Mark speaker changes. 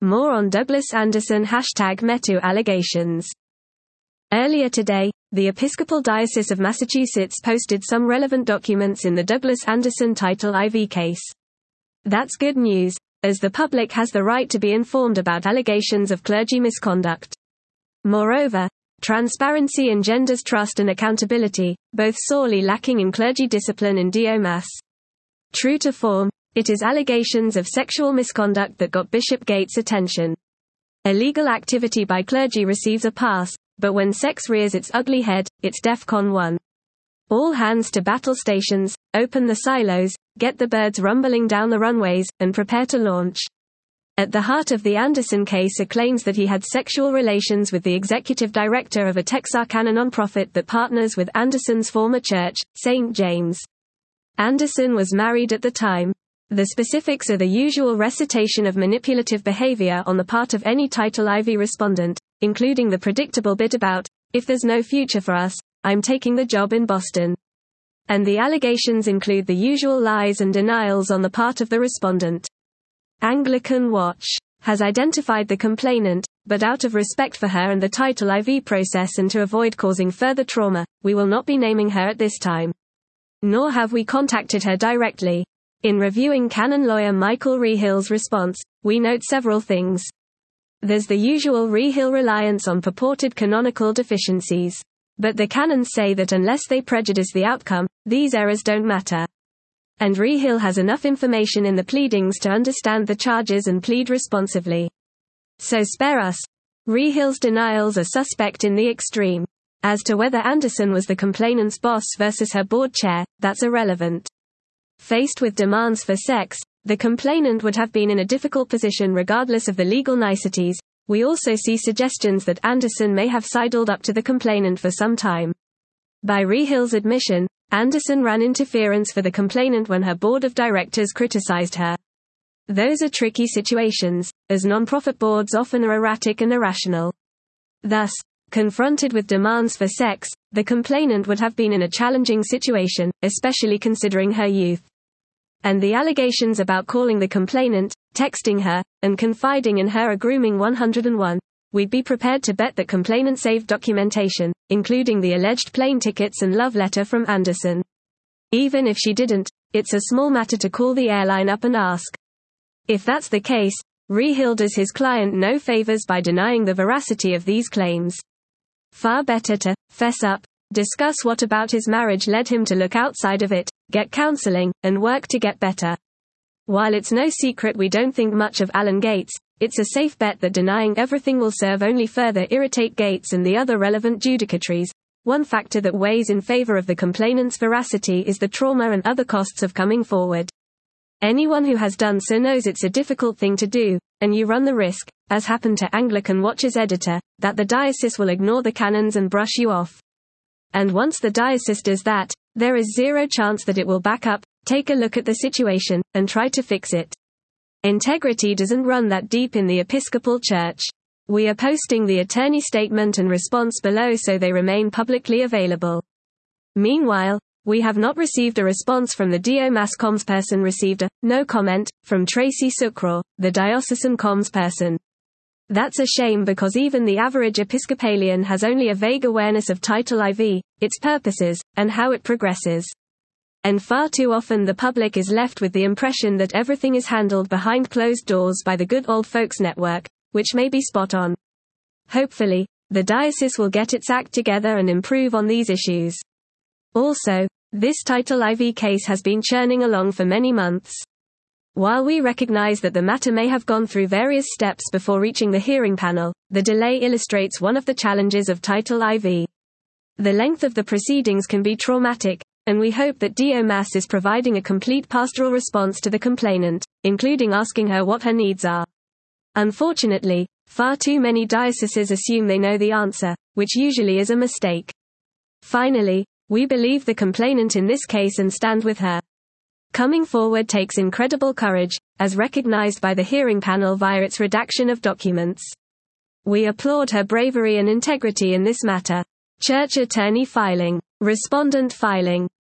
Speaker 1: More on Douglas Anderson #MeToo allegations. Earlier today, the Episcopal Diocese of Massachusetts posted some relevant documents in the Douglas Anderson Title IV case. That's good news, as the public has the right to be informed about allegations of clergy misconduct. Moreover, transparency engenders trust and accountability, both sorely lacking in clergy discipline in Dio Mas. True to form, it is allegations of sexual misconduct that got Bishop Gates' attention. Illegal activity by clergy receives a pass, but when sex rears its ugly head, it's DEFCON 1. All hands to battle stations, open the silos, get the birds rumbling down the runways, and prepare to launch. At the heart of the Anderson case are claims that he had sexual relations with the executive director of a Texarkana nonprofit that partners with Anderson's former church, St. James. Anderson was married at the time. The specifics are the usual recitation of manipulative behavior on the part of any Title IV respondent, including the predictable bit about, "If there's no future for us, I'm taking the job in Boston." And the allegations include the usual lies and denials on the part of the respondent. Anglican Watch has identified the complainant, but out of respect for her and the Title IV process and to avoid causing further trauma, we will not be naming her at this time. Nor have we contacted her directly. In reviewing canon lawyer Michael Rehill's response, we note several things. There's the usual Rehill reliance on purported canonical deficiencies. But the canons say that unless they prejudice the outcome, these errors don't matter. And Rehill has enough information in the pleadings to understand the charges and plead responsively. So spare us. Rehill's denials are suspect in the extreme. As to whether Anderson was the complainant's boss versus her board chair, that's irrelevant. Faced with demands for sex, the complainant would have been in a difficult position regardless of the legal niceties. We also see suggestions that Anderson may have sidled up to the complainant for some time. By Rehill's admission, Anderson ran interference for the complainant when her board of directors criticized her. Those are tricky situations, as nonprofit boards often are erratic and irrational. Thus, confronted with demands for sex, the complainant would have been in a challenging situation, especially considering her youth. And the allegations about calling the complainant, texting her, and confiding in her are grooming 101. We'd be prepared to bet that complainant saved documentation, including the alleged plane tickets and love letter from Anderson. Even if she didn't, it's a small matter to call the airline up and ask. If that's the case, Rehill does his client no favors by denying the veracity of these claims. Far better to fess up, discuss what about his marriage led him to look outside of it, get counseling, and work to get better. While it's no secret we don't think much of Alan Gates, it's a safe bet that denying everything will serve only further irritate Gates and the other relevant judicatories. One factor that weighs in favor of the complainant's veracity is the trauma and other costs of coming forward. Anyone who has done so knows it's a difficult thing to do, and you run the risk, as happened to Anglican Watch's editor, that the diocese will ignore the canons and brush you off. And once the diocese does that, there is zero chance that it will back up, take a look at the situation, and try to fix it. Integrity doesn't run that deep in the Episcopal Church. We are posting the attorney statement and response below so they remain publicly available. Meanwhile, we have not received a response from the Dio Mas commsperson. Received a no comment from Tracy Sucraw, the diocesan commsperson. That's a shame because even the average Episcopalian has only a vague awareness of Title IV, its purposes, and how it progresses. And far too often the public is left with the impression that everything is handled behind closed doors by the Good Old Folks Network, which may be spot on. Hopefully, the diocese will get its act together and improve on these issues. Also, this Title IV case has been churning along for many months. While we recognize that the matter may have gone through various steps before reaching the hearing panel, the delay illustrates one of the challenges of Title IV. The length of the proceedings can be traumatic, and we hope that Dio Mas is providing a complete pastoral response to the complainant, including asking her what her needs are. Unfortunately, far too many dioceses assume they know the answer, which usually is a mistake. Finally, we believe the complainant in this case and stand with her. Coming forward takes incredible courage, as recognized by the hearing panel via its redaction of documents. We applaud her bravery and integrity in this matter. Church attorney filing. Respondent filing.